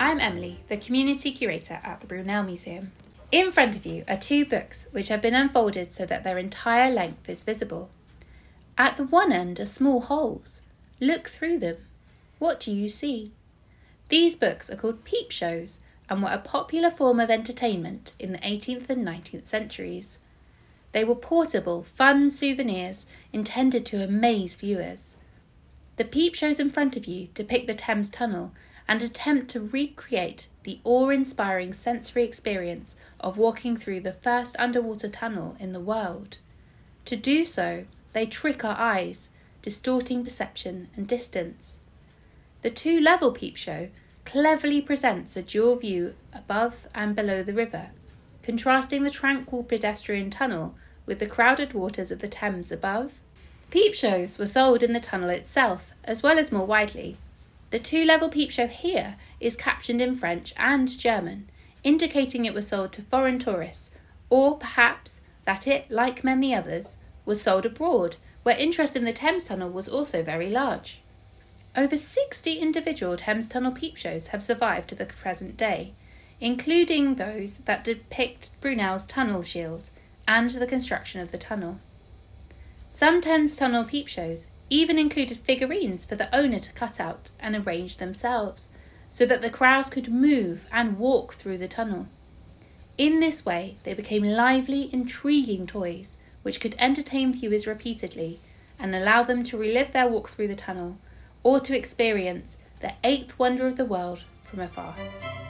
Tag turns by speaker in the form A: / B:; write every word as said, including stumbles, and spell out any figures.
A: I'm Emily, the Community Curator at the Brunel Museum. In front of you are two books which have been unfolded so that their entire length is visible. At the one end are small holes. Look through them. What do you see? These books are called peep shows and were a popular form of entertainment in the eighteenth and nineteenth centuries. They were portable, fun souvenirs intended to amaze viewers. The peep shows in front of you depict the Thames Tunnel and attempt to recreate the awe-inspiring sensory experience of walking through the first underwater tunnel in the world. To do so, they trick our eyes, distorting perception and distance. The two-level peep show cleverly presents a dual view above and below the river, contrasting the tranquil pedestrian tunnel with the crowded waters of the Thames above. Peep shows were sold in the tunnel itself, as well as more widely. The two-level peep show here is captioned in French and German, indicating it was sold to foreign tourists, or perhaps that it, like many others, was sold abroad, where interest in the Thames Tunnel was also very large. Over sixty individual Thames Tunnel peep shows have survived to the present day, including those that depict Brunel's tunnel shields and the construction of the tunnel. Some Thames Tunnel peep shows even included figurines for the owner to cut out and arrange themselves, so that the crowds could move and walk through the tunnel. In this way, they became lively, intriguing toys which could entertain viewers repeatedly and allow them to relive their walk through the tunnel or to experience the eighth wonder of the world from afar.